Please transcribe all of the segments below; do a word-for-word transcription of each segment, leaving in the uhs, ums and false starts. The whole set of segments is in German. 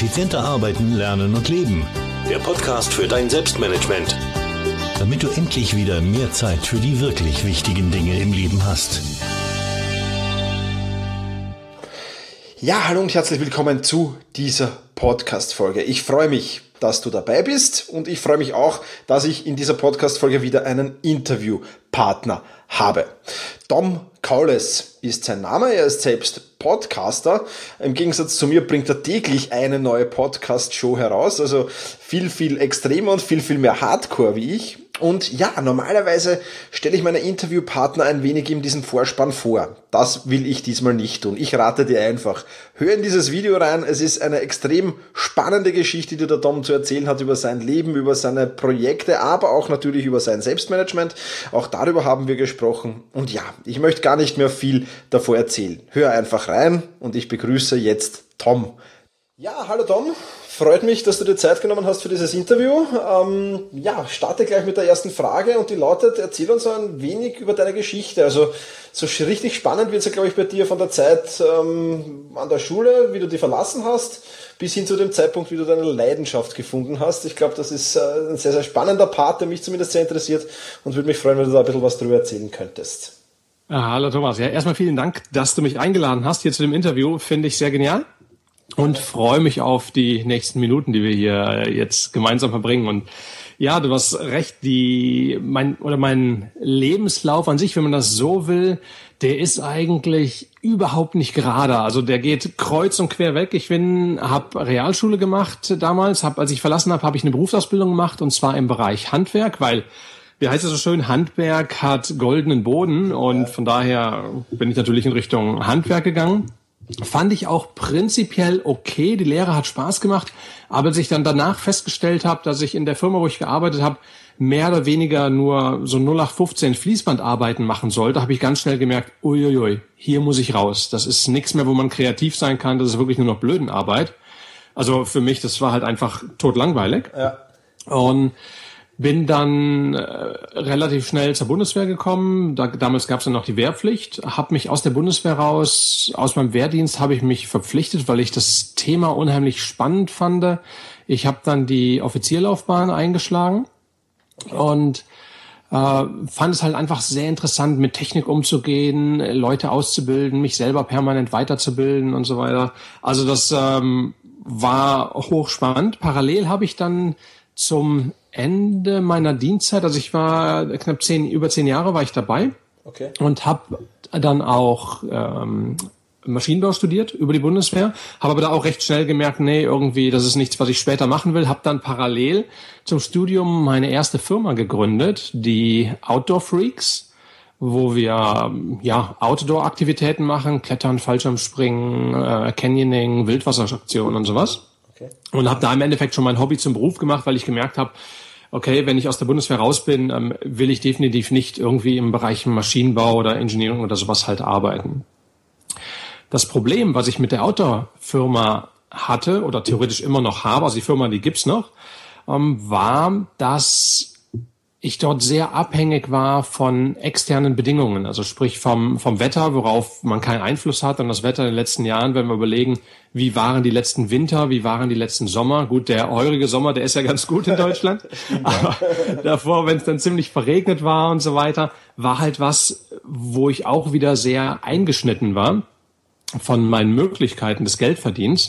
Effizienter arbeiten, lernen und leben. Der Podcast für dein Selbstmanagement. Damit du endlich wieder mehr Zeit für die wirklich wichtigen Dinge im Leben hast. Ja, hallo und herzlich willkommen zu dieser Podcast-Folge. Ich freue mich, dass du dabei bist und ich freue mich auch, dass ich in dieser Podcast-Folge wieder einen Interviewpartner habe. Tom Kaules ist sein Name, er ist selbst Podcaster. Im Gegensatz zu mir bringt er täglich eine neue Podcast-Show heraus, also viel, viel extremer und viel, viel mehr Hardcore wie ich. Und ja, normalerweise stelle ich meine Interviewpartner ein wenig in diesem Vorspann vor. Das will ich diesmal nicht tun. Ich rate dir einfach, hör in dieses Video rein. Es ist eine extrem spannende Geschichte, die der Tom zu erzählen hat über sein Leben, über seine Projekte, aber auch natürlich über sein Selbstmanagement. Auch darüber haben wir gesprochen. Und ja, ich möchte gar nicht mehr viel davor erzählen. Hör einfach rein und ich begrüße jetzt Tom. Ja, hallo Tom. Freut mich, dass du dir Zeit genommen hast für dieses Interview. Ähm, ja, starte gleich mit der ersten Frage und die lautet, erzähl uns ein wenig über deine Geschichte. Also so richtig spannend wird es ja, glaube ich, bei dir von der Zeit ähm, an der Schule, wie du die verlassen hast, bis hin zu dem Zeitpunkt, wie du deine Leidenschaft gefunden hast. Ich glaube, das ist äh, ein sehr, sehr spannender Part, der mich zumindest sehr interessiert und würde mich freuen, wenn du da ein bisschen was drüber erzählen könntest. Ah, hallo Thomas. Ja, erstmal vielen Dank, dass du mich eingeladen hast hier zu dem Interview. Finde ich sehr genial. Und freue mich auf die nächsten Minuten, die wir hier jetzt gemeinsam verbringen. Und ja, du hast recht, die mein oder mein Lebenslauf an sich, wenn man das so will, der ist eigentlich überhaupt nicht gerade. Also der geht kreuz und quer weg. Ich bin, habe Realschule gemacht damals, hab, als ich verlassen habe, habe ich eine Berufsausbildung gemacht und zwar im Bereich Handwerk, weil wie heißt es so schön, Handwerk hat goldenen Boden und von daher bin ich natürlich in Richtung Handwerk gegangen. Fand ich auch prinzipiell okay, die Lehre hat Spaß gemacht, aber als ich dann danach festgestellt habe, dass ich in der Firma, wo ich gearbeitet habe, mehr oder weniger nur so null acht fünfzehn Fließbandarbeiten machen sollte, habe ich ganz schnell gemerkt, uiuiui, hier muss ich raus. Das ist nichts mehr, wo man kreativ sein kann, das ist wirklich nur noch Blödenarbeit. Also für mich, das war halt einfach totlangweilig. Ja. Und bin dann äh, relativ schnell zur Bundeswehr gekommen. Da, damals gab es dann noch die Wehrpflicht. Habe mich aus der Bundeswehr raus, aus meinem Wehrdienst habe ich mich verpflichtet, weil ich das Thema unheimlich spannend fand. Ich habe dann die Offizierlaufbahn eingeschlagen okay. und äh, fand es halt einfach sehr interessant, mit Technik umzugehen, Leute auszubilden, mich selber permanent weiterzubilden und so weiter. Also das ähm, war hochspannend. Parallel habe ich dann zum Ende meiner Dienstzeit, also ich war knapp zehn, über zehn Jahre war ich dabei okay. und habe dann auch ähm, Maschinenbau studiert über die Bundeswehr, habe aber da auch recht schnell gemerkt, nee, irgendwie, das ist nichts, was ich später machen will, habe dann parallel zum Studium meine erste Firma gegründet, die Outdoor Freaks, wo wir ja Outdoor-Aktivitäten machen, Klettern, Fallschirmspringen, äh, Canyoning, Wildwasserstation und sowas. Okay. Und habe da im Endeffekt schon mein Hobby zum Beruf gemacht, weil ich gemerkt habe, okay, wenn ich aus der Bundeswehr raus bin, ähm, will ich definitiv nicht irgendwie im Bereich Maschinenbau oder Engineering oder sowas halt arbeiten. Das Problem, was ich mit der Outdoor-Firma hatte oder theoretisch immer noch habe, also die Firma, die gibt's noch, ähm, war, dass ich dort sehr abhängig war von externen Bedingungen, also sprich vom vom Wetter, worauf man keinen Einfluss hat. Und das Wetter in den letzten Jahren, wenn wir überlegen, wie waren die letzten Winter, wie waren die letzten Sommer. Gut, der heurige Sommer, der ist ja ganz gut in Deutschland. Aber davor, wenn es dann ziemlich verregnet war und so weiter, war halt was, wo ich auch wieder sehr eingeschnitten war von meinen Möglichkeiten des Geldverdienens.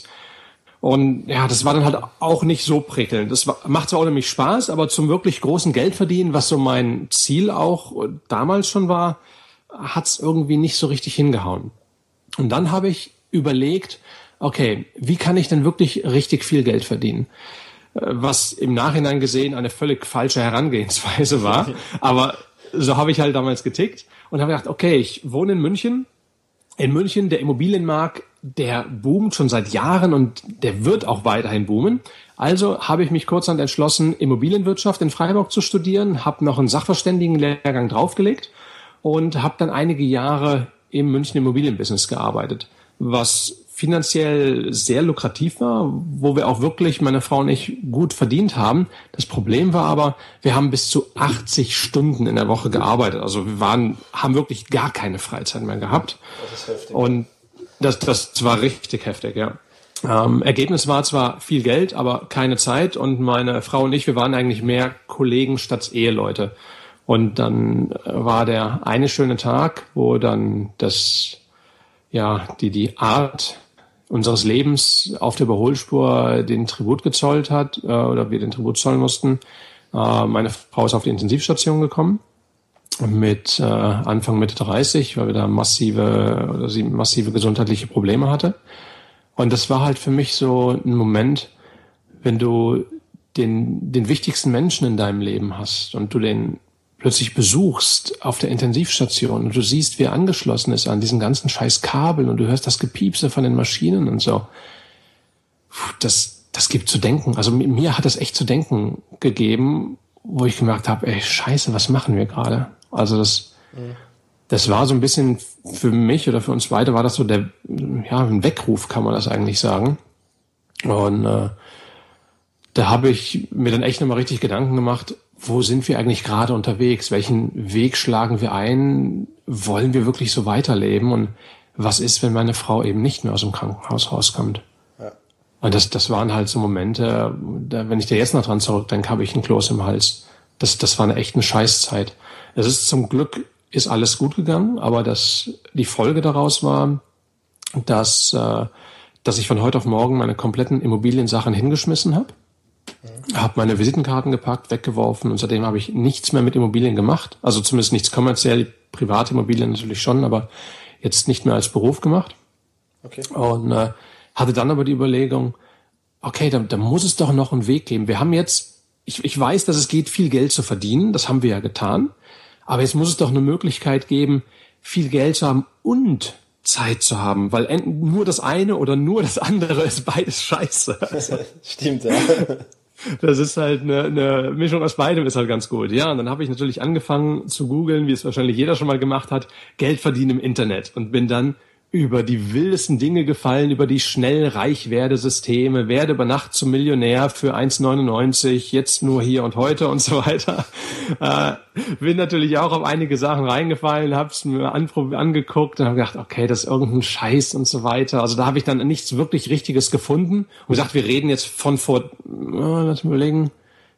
Und ja, das war dann halt auch nicht so prickelnd. Das war, macht zwar auch nämlich Spaß, aber zum wirklich großen Geldverdienen, was so mein Ziel auch damals schon war, hat's irgendwie nicht so richtig hingehauen. Und dann habe ich überlegt, okay, wie kann ich denn wirklich richtig viel Geld verdienen? Was im Nachhinein gesehen eine völlig falsche Herangehensweise war. Aber so habe ich halt damals getickt und habe gedacht, okay, ich wohne in München. In München, der Immobilienmarkt, der boomt schon seit Jahren und der wird auch weiterhin boomen. Also habe ich mich kurzerhand entschlossen, Immobilienwirtschaft in Freiburg zu studieren, habe noch einen Sachverständigenlehrgang draufgelegt und habe dann einige Jahre im München Immobilienbusiness gearbeitet, was finanziell sehr lukrativ war, wo wir auch wirklich, meine Frau und ich, gut verdient haben. Das Problem war aber, wir haben bis zu achtzig Stunden in der Woche gearbeitet. Also wir waren, haben wirklich gar keine Freizeit mehr gehabt. Das ist heftig. Und das, das war richtig heftig, ja. Ähm, Ergebnis war zwar viel Geld, aber keine Zeit, und meine Frau und ich, wir waren eigentlich mehr Kollegen statt Eheleute. Und dann war der eine schöne Tag, wo dann das, ja, die, die Art unseres Lebens auf der Überholspur den Tribut gezollt hat, äh, oder wir den Tribut zollen mussten. Äh, meine Frau ist auf die Intensivstation gekommen mit äh, Anfang Mitte dreißig, weil wir da massive, oder sie massive gesundheitliche Probleme hatte. Und das war halt für mich so ein Moment, wenn du den, den wichtigsten Menschen in deinem Leben hast und du den plötzlich besuchst auf der Intensivstation und du siehst, wie er angeschlossen ist an diesen ganzen scheiß Kabeln und du hörst das Gepiepse von den Maschinen und so. Das, das gibt zu denken. Also mir hat das echt zu denken gegeben, wo ich gemerkt habe, ey, scheiße, was machen wir gerade? Also das, mhm. das war so ein bisschen für mich oder für uns beide war das so der, ja, ein Weckruf, kann man das eigentlich sagen. Und äh, da habe ich mir dann echt nochmal richtig Gedanken gemacht, wo sind wir eigentlich gerade unterwegs? Welchen Weg schlagen wir ein? Wollen wir wirklich so weiterleben? Und was ist, wenn meine Frau eben nicht mehr aus dem Krankenhaus rauskommt? Ja. Und das, das waren halt so Momente, da, wenn ich da jetzt noch dran zurückdenke, habe ich einen Kloß im Hals. Das, das war eine echte Scheißzeit. Es ist zum Glück ist alles gut gegangen, aber das, die Folge daraus war, dass, äh, dass ich von heute auf morgen meine kompletten Immobiliensachen hingeschmissen habe. Habe meine Visitenkarten gepackt, weggeworfen, und seitdem habe ich nichts mehr mit Immobilien gemacht. Also zumindest nichts kommerziell, private Immobilien natürlich schon, aber jetzt nicht mehr als Beruf gemacht. Okay. Und äh, hatte dann aber die Überlegung, okay, da, da muss es doch noch einen Weg geben. Wir haben jetzt, ich, ich weiß, dass es geht, viel Geld zu verdienen, das haben wir ja getan, aber jetzt muss es doch eine Möglichkeit geben, viel Geld zu haben und Zeit zu haben, weil nur das eine oder nur das andere ist beides scheiße. Also, stimmt, ja. Das ist halt eine, eine Mischung aus beidem, ist halt ganz gut. Ja, und dann habe ich natürlich angefangen zu googeln, wie es wahrscheinlich jeder schon mal gemacht hat, Geld verdienen im Internet, und bin dann über die wildesten Dinge gefallen, über die schnell reich werde Systeme, werde über Nacht zum Millionär für eins neunundneunzig, jetzt nur hier und heute und so weiter. Äh, bin natürlich auch auf einige Sachen reingefallen, hab's mir anprob- angeguckt und habe gedacht, okay, das ist irgendein Scheiß und so weiter. Also da habe ich dann nichts wirklich Richtiges gefunden und gesagt, wir reden jetzt von vor, äh, lass mich überlegen,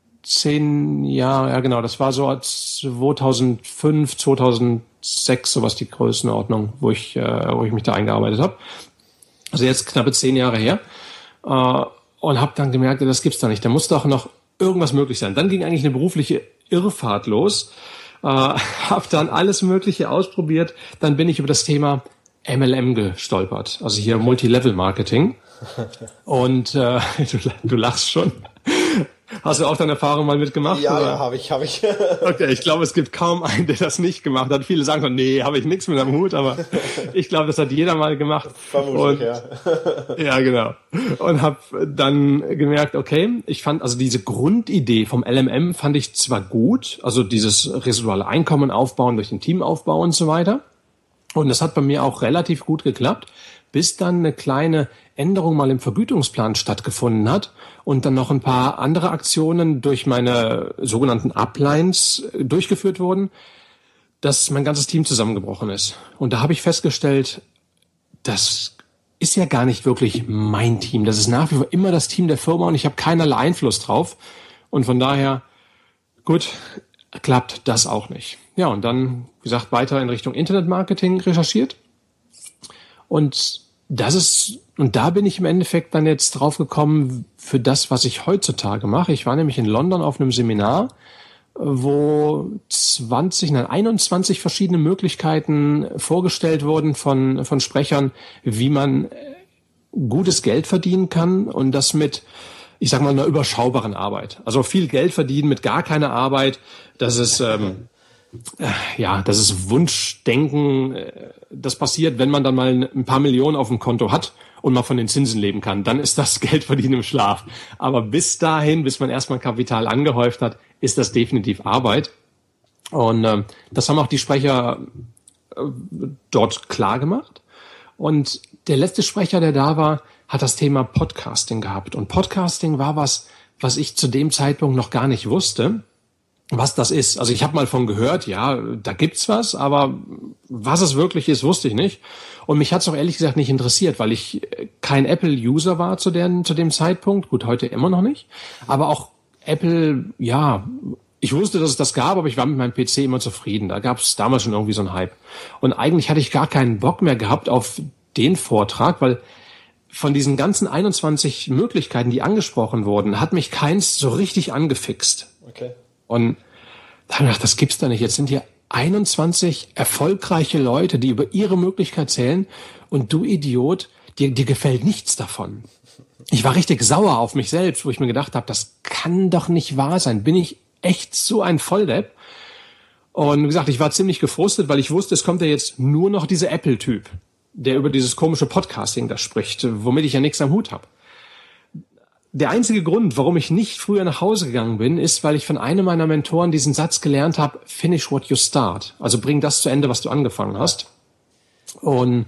zehn Jahre, ja genau, das war so zweitausendfünf, zweitausendsechs, sowas die Größenordnung, wo ich, äh, wo ich mich da eingearbeitet habe. Also jetzt knappe zehn Jahre her. Äh, und habe dann gemerkt, das gibt's da nicht. Da muss doch noch irgendwas möglich sein. Dann ging eigentlich eine berufliche Irrfahrt los. Äh, habe dann alles Mögliche ausprobiert. Dann bin ich über das Thema M L M gestolpert. Also hier Multilevel-Marketing. Und äh, du, du lachst schon. Hast du auch deine Erfahrung mal mitgemacht? Ja, oder? ja, habe ich, habe ich. Okay, ich glaube, es gibt kaum einen, der das nicht gemacht hat. Viele sagen schon, nee, habe ich nichts mit am Hut, aber ich glaube, das hat jeder mal gemacht. Vermutlich, und, ja. Ja, genau. Und habe dann gemerkt, okay, ich fand, also diese Grundidee vom L M M fand ich zwar gut, also dieses residuale Einkommen aufbauen durch den Teamaufbau und so weiter. Und das hat bei mir auch relativ gut geklappt, bis dann eine kleine Änderung mal im Vergütungsplan stattgefunden hat und dann noch ein paar andere Aktionen durch meine sogenannten Uplines durchgeführt wurden, dass mein ganzes Team zusammengebrochen ist. Und da habe ich festgestellt, das ist ja gar nicht wirklich mein Team. Das ist nach wie vor immer das Team der Firma und ich habe keinerlei Einfluss drauf. Und von daher, gut, klappt das auch nicht. Ja, und dann, wie gesagt, weiter in Richtung Internetmarketing recherchiert. Und das ist, und da bin ich im Endeffekt dann jetzt drauf gekommen für das, was ich heutzutage mache. Ich war nämlich in London auf einem Seminar, wo zwanzig, nein, einundzwanzig verschiedene Möglichkeiten vorgestellt wurden von, von Sprechern, wie man gutes Geld verdienen kann und das mit, ich sag mal, einer überschaubaren Arbeit. Also viel Geld verdienen mit gar keiner Arbeit, das ist, ähm, ja, das ist Wunschdenken. Das passiert, wenn man dann mal ein paar Millionen auf dem Konto hat und mal von den Zinsen leben kann. Dann ist das Geld verdienen im Schlaf. Aber bis dahin, bis man erstmal Kapital angehäuft hat, ist das definitiv Arbeit. Und äh, das haben auch die Sprecher äh, dort klar gemacht. Und der letzte Sprecher, der da war, hat das Thema Podcasting gehabt. Und Podcasting war was, was ich zu dem Zeitpunkt noch gar nicht wusste. was das ist. Also ich habe mal von gehört, ja, da gibt's was, aber was es wirklich ist, wusste ich nicht. Und mich hat's auch ehrlich gesagt nicht interessiert, weil ich kein Apple-User war zu, der, zu dem Zeitpunkt. Gut, heute immer noch nicht. Aber auch Apple, ja, ich wusste, dass es das gab, aber ich war mit meinem P C immer zufrieden. Da gab's damals schon irgendwie so einen Hype. Und eigentlich hatte ich gar keinen Bock mehr gehabt auf den Vortrag, weil von diesen ganzen einundzwanzig Möglichkeiten, die angesprochen wurden, hat mich keins so richtig angefixt. Okay. Und da habe ich gedacht, das gibt's doch nicht. Jetzt sind hier einundzwanzig erfolgreiche Leute, die über ihre Möglichkeit zählen und du Idiot, dir, dir gefällt nichts davon. Ich war richtig sauer auf mich selbst, wo ich mir gedacht habe, das kann doch nicht wahr sein. Bin ich echt so ein Volldepp? Und wie gesagt, ich war ziemlich gefrustet, weil ich wusste, es kommt ja jetzt nur noch dieser Apple-Typ, der über dieses komische Podcasting da spricht, womit ich ja nichts am Hut habe. Der einzige Grund, warum ich nicht früher nach Hause gegangen bin, ist, weil ich von einem meiner Mentoren diesen Satz gelernt habe, finish what you start. Also bring das zu Ende, was du angefangen hast. Und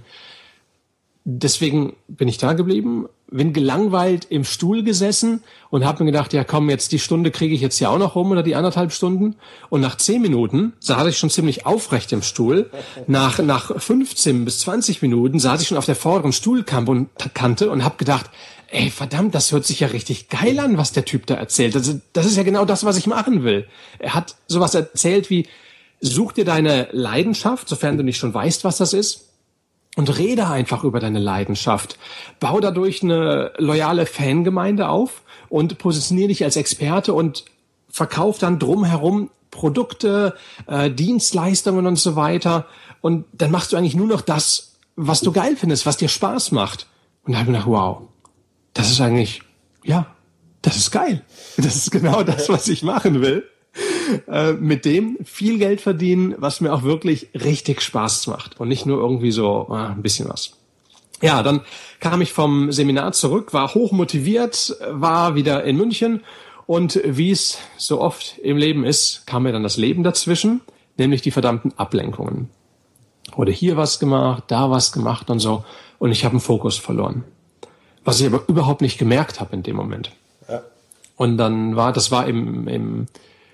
deswegen bin ich da geblieben, bin gelangweilt im Stuhl gesessen und habe mir gedacht, ja komm, jetzt die Stunde kriege ich jetzt ja auch noch rum oder die anderthalb Stunden. Und nach zehn Minuten saß ich schon ziemlich aufrecht im Stuhl. Nach, nach fünfzehn bis zwanzig Minuten saß ich schon auf der vorderen Stuhlkante und habe gedacht, ey, verdammt, das hört sich ja richtig geil an, was der Typ da erzählt. Das, das ist ja genau das, was ich machen will. Er hat sowas erzählt wie, such dir deine Leidenschaft, sofern du nicht schon weißt, was das ist, und rede einfach über deine Leidenschaft. Bau dadurch eine loyale Fangemeinde auf und positioniere dich als Experte und verkauf dann drumherum Produkte, äh, Dienstleistungen und so weiter. Und dann machst du eigentlich nur noch das, was du geil findest, was dir Spaß macht. Und da habe ich gedacht, wow, das ist eigentlich, ja, das ist geil. Das ist genau das, was ich machen will. Äh, mit dem viel Geld verdienen, was mir auch wirklich richtig Spaß macht. Und nicht nur irgendwie so äh, ein bisschen was. Ja, dann kam ich vom Seminar zurück, war hochmotiviert, war wieder in München. Und wie es so oft im Leben ist, kam mir dann das Leben dazwischen, nämlich die verdammten Ablenkungen. Wurde hier was gemacht, da was gemacht und so. Und ich habe den Fokus verloren. Was ich aber überhaupt nicht gemerkt habe in dem Moment. Ja. Und dann war, das war im, im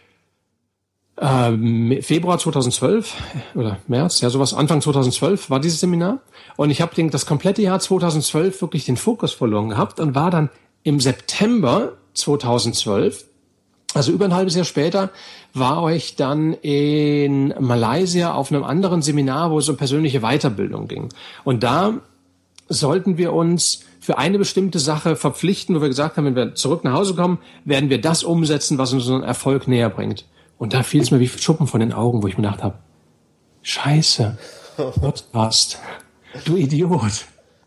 äh, Februar zweitausendzwölf oder März, ja sowas, Anfang zweitausendzwölf war dieses Seminar. Und ich habe das komplette Jahr zweitausendzwölf wirklich den Fokus verloren gehabt und war dann im September zweitausendzwölf, also über ein halbes Jahr später, war ich dann in Malaysia auf einem anderen Seminar, wo es um persönliche Weiterbildung ging. Und da sollten wir uns für eine bestimmte Sache verpflichten, wo wir gesagt haben, wenn wir zurück nach Hause kommen, werden wir das umsetzen, was uns unseren Erfolg näher bringt. Und da fiel es mir wie Schuppen von den Augen, wo ich mir gedacht habe, Scheiße, Podcast, du Idiot.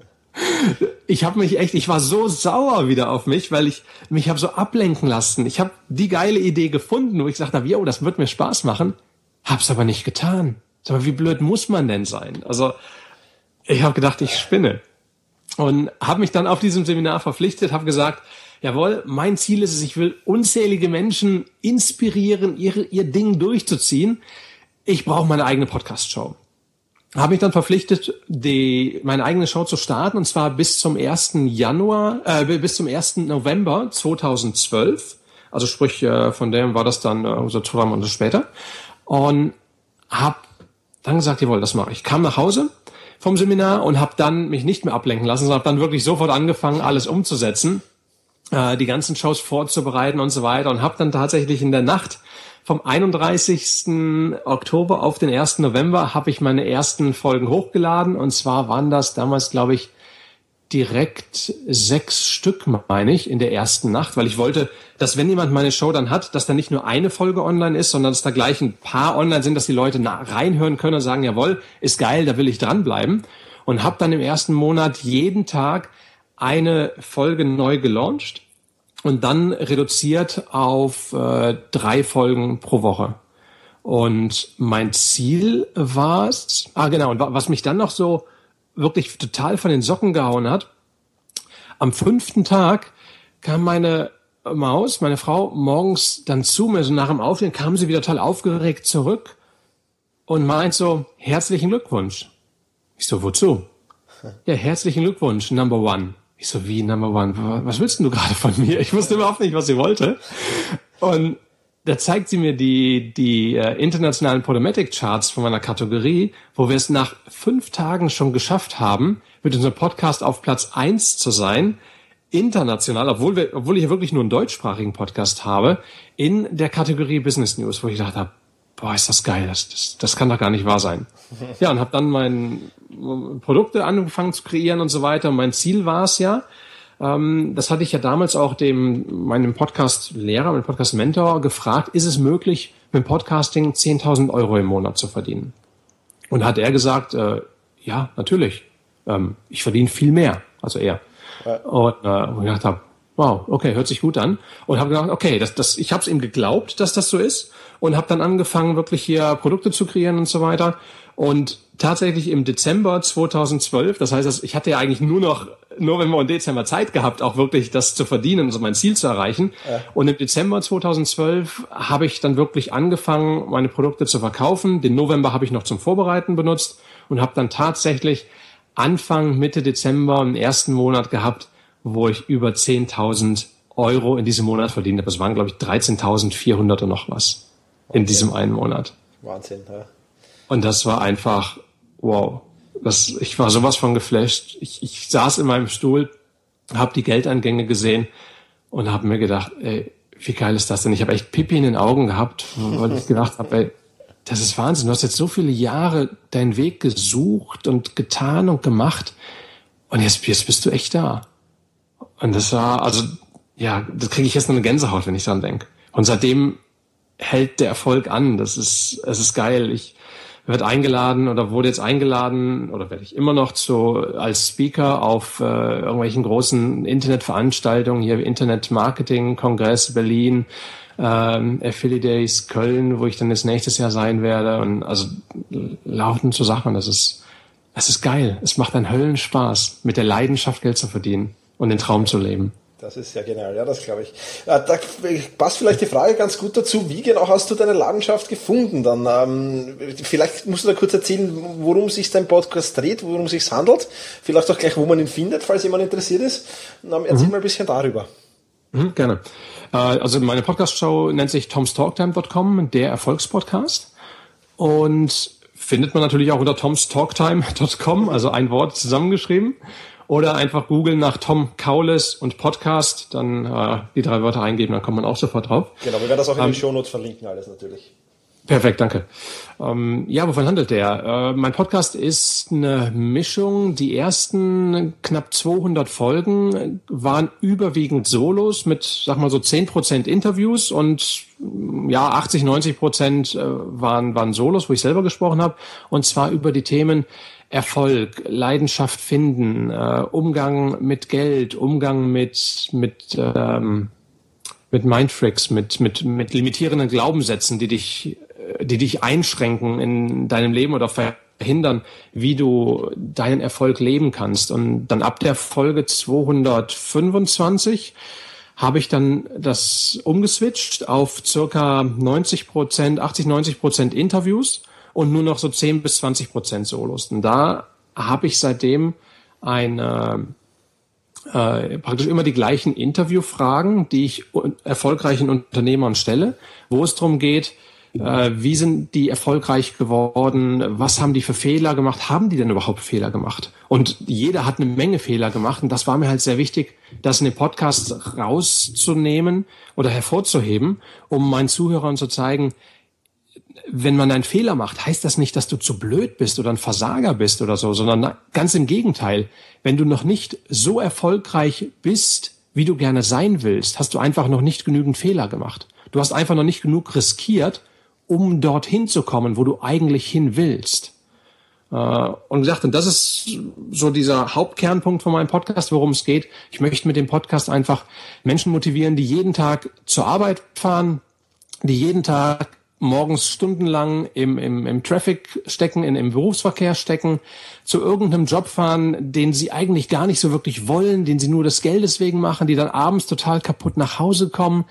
Ich habe mich echt, ich war so sauer wieder auf mich, weil ich mich habe so ablenken lassen. Ich habe die geile Idee gefunden, wo ich gesagt habe, jo, das wird mir Spaß machen, hab's aber nicht getan. Aber wie blöd muss man denn sein? Also ich habe gedacht, ich spinne. Und habe mich dann auf diesem Seminar verpflichtet, habe gesagt, jawohl, mein Ziel ist es, ich will unzählige Menschen inspirieren, ihre, ihr Ding durchzuziehen. Ich brauche meine eigene Podcast-Show. Habe mich dann verpflichtet, die meine eigene Show zu starten, und zwar bis zum ersten Januar, äh, bis zum ersten November zweitausendzwölf. Also sprich, äh, von dem war das dann äh, so zwei Monate später. Und habe dann gesagt, jawohl, das mache ich. Kam nach Hause vom Seminar und habe dann mich nicht mehr ablenken lassen, sondern habe dann wirklich sofort angefangen, alles umzusetzen, äh, die ganzen Shows vorzubereiten und so weiter, und habe dann tatsächlich in der Nacht vom einunddreißigsten Oktober auf den ersten November habe ich meine ersten Folgen hochgeladen, und zwar waren das damals, glaube ich, direkt sechs Stück, meine ich, in der ersten Nacht, weil ich wollte, dass wenn jemand meine Show dann hat, dass da nicht nur eine Folge online ist, sondern dass da gleich ein paar online sind, dass die Leute reinhören können und sagen, jawohl, ist geil, da will ich dranbleiben. Und habe dann im ersten Monat jeden Tag eine Folge neu gelauncht und dann reduziert auf äh, drei Folgen pro Woche. Und mein Ziel war es, ah genau, und was mich dann noch so wirklich total von den Socken gehauen hat, am fünften Tag kam meine Maus, meine Frau, morgens dann zu mir, so nach dem Aufstehen, kam sie wieder total aufgeregt zurück und meint so, herzlichen Glückwunsch. Ich so, wozu? Ja, herzlichen Glückwunsch, Number One. Ich so, wie Number One? Was willst denn du gerade von mir? Ich wusste überhaupt nicht, was sie wollte. Und da zeigt sie mir die, die äh, internationalen Podomatic-Charts von meiner Kategorie, wo wir es nach fünf Tagen schon geschafft haben, mit unserem Podcast auf Platz eins zu sein, international, obwohl wir, obwohl ich ja wirklich nur einen deutschsprachigen Podcast habe, in der Kategorie Business News, wo ich gedacht habe, boah, ist das geil, das, das, das kann doch gar nicht wahr sein. Ja, und habe dann meine Produkte angefangen zu kreieren und so weiter. Und mein Ziel war es ja, ähm, das hatte ich ja damals auch dem meinem Podcast-Lehrer, meinem Podcast-Mentor gefragt, ist es möglich, mit Podcasting zehntausend Euro im Monat zu verdienen? Und hat er gesagt, äh, ja, natürlich, ähm, ich verdiene viel mehr, also er. Ja. Und äh, wo ich gedacht habe, wow, okay, hört sich gut an. Und habe gedacht, okay, das, das, ich habe es ihm geglaubt, dass das so ist. Und habe dann angefangen, wirklich hier Produkte zu kreieren und so weiter. Und tatsächlich im Dezember zweitausendzwölf, das heißt, ich hatte ja eigentlich nur noch November und Dezember Zeit gehabt, auch wirklich das zu verdienen, also mein Ziel zu erreichen. Ja. Und im Dezember zweitausendzwölf habe ich dann wirklich angefangen, meine Produkte zu verkaufen. Den November habe ich noch zum Vorbereiten benutzt und habe dann tatsächlich Anfang, Mitte Dezember einen ersten Monat gehabt, wo ich über zehntausend Euro in diesem Monat verdient habe. Das waren, glaube ich, dreizehntausendvierhundert und noch was in diesem einen Monat. Wahnsinn, ja. Und das war einfach, wow. Das, ich war sowas von geflasht. Ich, ich saß in meinem Stuhl, habe die Geldeingänge gesehen und habe mir gedacht, ey, wie geil ist das denn? Ich habe echt Pipi in den Augen gehabt, weil ich gedacht habe, ey, das ist Wahnsinn. Du hast jetzt so viele Jahre deinen Weg gesucht und getan und gemacht und jetzt, jetzt bist du echt da. Und das war, also, ja, das kriege ich jetzt nur eine Gänsehaut, wenn ich dran denke. Und seitdem hält der Erfolg an. Das ist, es ist geil. Ich werde eingeladen oder wurde jetzt eingeladen oder werde ich immer noch zu, als Speaker auf äh, irgendwelchen großen Internetveranstaltungen, hier Internet Marketing Kongress Berlin, ähm, Affiliate Days Köln, wo ich dann jetzt nächstes Jahr sein werde. Und also lauten zu Sachen. Das ist, es ist geil. Es macht einen Höllenspaß, mit der Leidenschaft Geld zu verdienen und den Traum zu leben. Das ist ja genial, ja, das glaube ich. Da passt vielleicht die Frage ganz gut dazu, wie genau hast du deine Leidenschaft gefunden dann? Ähm, vielleicht musst du da kurz erzählen, worum sich dein Podcast dreht, worum es sich handelt. Vielleicht auch gleich, wo man ihn findet, falls jemand interessiert ist. Ähm, erzähl mhm. mal ein bisschen darüber. Mhm, gerne. Äh, also meine Podcast-Show nennt sich toms talk time dot com, der Erfolgspodcast. Und findet man natürlich auch unter toms talk time dot com, also ein Wort zusammengeschrieben. Oder einfach googeln nach Tom Kaules und Podcast, dann äh, die drei Wörter eingeben, dann kommt man auch sofort drauf. Genau, wir werden das auch in ähm, den Shownotes verlinken, alles natürlich. Perfekt, danke. Ähm, ja, wovon handelt der? Äh, mein Podcast ist eine Mischung. Die ersten knapp zweihundert Folgen waren überwiegend Solos mit, sag mal so zehn Prozent Interviews und ja, achtzig, neunzig Prozent waren, waren Solos, wo ich selber gesprochen habe. Und zwar über die Themen Erfolg, Leidenschaft finden, äh, Umgang mit Geld, Umgang mit mit ähm, mit Mindtricks, mit mit mit limitierenden Glaubenssätzen, die dich die dich einschränken in deinem Leben oder verhindern, wie du deinen Erfolg leben kannst. Und dann ab der Folge zweihundertfünfundzwanzig habe ich dann das umgeswitcht auf circa neunzig Prozent, achtzig, neunzig Prozent Interviews und nur noch so zehn bis zwanzig Prozent Solos. Und da habe ich seitdem eine, äh, praktisch immer die gleichen Interviewfragen, die ich erfolgreichen Unternehmern stelle, wo es darum geht, äh, wie sind die erfolgreich geworden, was haben die für Fehler gemacht, haben die denn überhaupt Fehler gemacht? Und jeder hat eine Menge Fehler gemacht und das war mir halt sehr wichtig, das in den Podcast rauszunehmen oder hervorzuheben, um meinen Zuhörern zu zeigen, wenn man einen Fehler macht, heißt das nicht, dass du zu blöd bist oder ein Versager bist oder so, sondern ganz im Gegenteil. Wenn du noch nicht so erfolgreich bist, wie du gerne sein willst, hast du einfach noch nicht genügend Fehler gemacht. Du hast einfach noch nicht genug riskiert, um dorthin zu kommen, wo du eigentlich hin willst. Und gesagt, und das ist so dieser Hauptkernpunkt von meinem Podcast, worum es geht. Ich möchte mit dem Podcast einfach Menschen motivieren, die jeden Tag zur Arbeit fahren, die jeden Tag morgens stundenlang im, im, im Traffic stecken, in, im Berufsverkehr stecken, zu irgendeinem Job fahren, den sie eigentlich gar nicht so wirklich wollen, den sie nur des Geldes wegen machen, die dann abends total kaputt nach Hause kommen,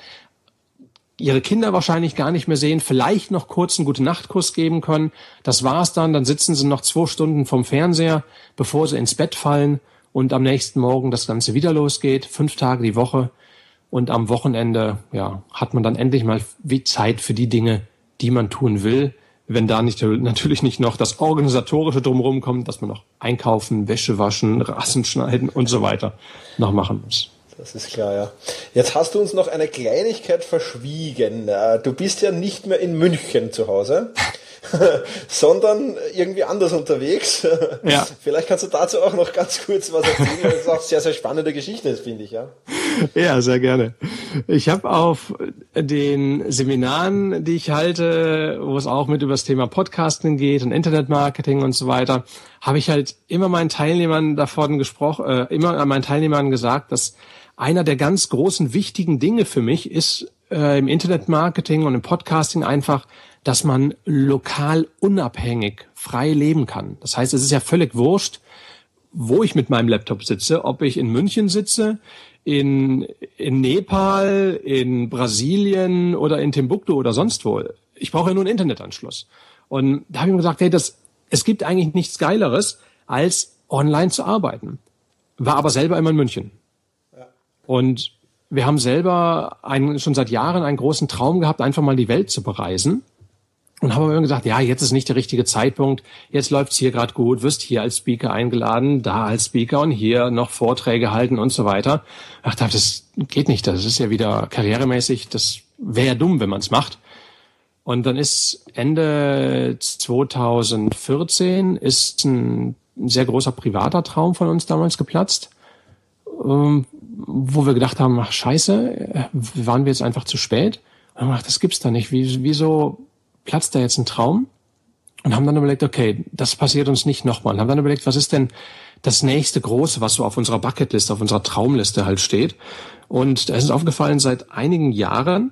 ihre Kinder wahrscheinlich gar nicht mehr sehen, vielleicht noch kurz einen Gute-Nacht-Kuss geben können. Das war's dann, dann sitzen sie noch zwei Stunden vom Fernseher, bevor sie ins Bett fallen und am nächsten Morgen das Ganze wieder losgeht, fünf Tage die Woche. Und am Wochenende, ja, hat man dann endlich mal wie Zeit für die Dinge, die man tun will. Wenn da nicht, natürlich nicht noch das Organisatorische drumherum kommt, dass man noch einkaufen, Wäsche waschen, Rasen schneiden und so weiter noch machen muss. Das ist klar, ja. Jetzt hast du uns noch eine Kleinigkeit verschwiegen. Du bist ja nicht mehr in München zu Hause, sondern irgendwie anders unterwegs. Ja. Vielleicht kannst du dazu auch noch ganz kurz was erzählen, weil das auch eine sehr, sehr spannende Geschichte ist, finde ich, ja. Ja, sehr gerne. Ich habe auf den Seminaren, die ich halte, wo es auch mit über das Thema Podcasting geht und Internetmarketing und so weiter, habe ich halt immer meinen Teilnehmern davon gesprochen, äh, immer meinen Teilnehmern gesagt, dass einer der ganz großen wichtigen Dinge für mich ist äh, im Internetmarketing und im Podcasting einfach, dass man lokal unabhängig frei leben kann. Das heißt, es ist ja völlig wurscht, wo ich mit meinem Laptop sitze, ob ich in München sitze, in, in Nepal, in Brasilien oder in Timbuktu oder sonst wo. Ich brauche ja nur einen Internetanschluss. Und da habe ich mir gesagt, hey, das, es gibt eigentlich nichts Geileres, als online zu arbeiten. War aber selber immer in München. Ja. Und wir haben selber einen, schon seit Jahren einen großen Traum gehabt, einfach mal die Welt zu bereisen. Und haben immer gesagt, ja, jetzt ist nicht der richtige Zeitpunkt, jetzt läuft's hier gerade gut, wirst hier als Speaker eingeladen, da als Speaker und hier noch Vorträge halten und so weiter. Ich dachte, das geht nicht, das ist ja wieder karrieremäßig, das wäre ja dumm, wenn man es macht. Und dann ist Ende zwanzig vierzehn ist ein, ein sehr großer privater Traum von uns damals geplatzt, ähm, wo wir gedacht haben, ach scheiße, waren wir jetzt einfach zu spät? Und haben gedacht, das gibt's da nicht, Wie, wieso platzt da jetzt ein Traum? Und haben dann überlegt, okay, das passiert uns nicht nochmal. Und haben dann überlegt, was ist denn das nächste Große, was so auf unserer Bucketliste, auf unserer Traumliste halt steht. Und da ist uns aufgefallen, seit einigen Jahren,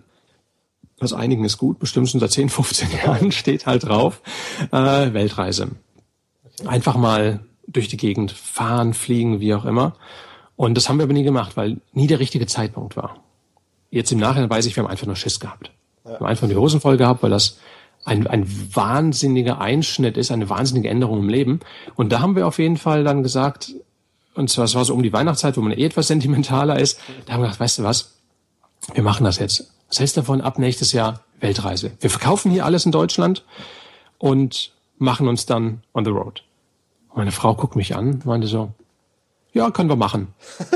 was einigen ist gut, bestimmt schon seit zehn, fünfzehn Jahren steht halt drauf, äh, Weltreise. Einfach mal durch die Gegend fahren, fliegen, wie auch immer. Und das haben wir aber nie gemacht, weil nie der richtige Zeitpunkt war. Jetzt im Nachhinein weiß ich, wir haben einfach nur Schiss gehabt. Wir haben einfach die Hosen voll gehabt, weil das ein, ein wahnsinniger Einschnitt ist, eine wahnsinnige Änderung im Leben. Und da haben wir auf jeden Fall dann gesagt, und zwar, es war so um die Weihnachtszeit, wo man eh etwas sentimentaler ist, da haben wir gedacht, weißt du was, wir machen das jetzt. Was heißt davon, ab nächstes Jahr Weltreise. Wir verkaufen hier alles in Deutschland und machen uns dann on the road. Meine Frau guckt mich an, meinte so, ja, können wir machen.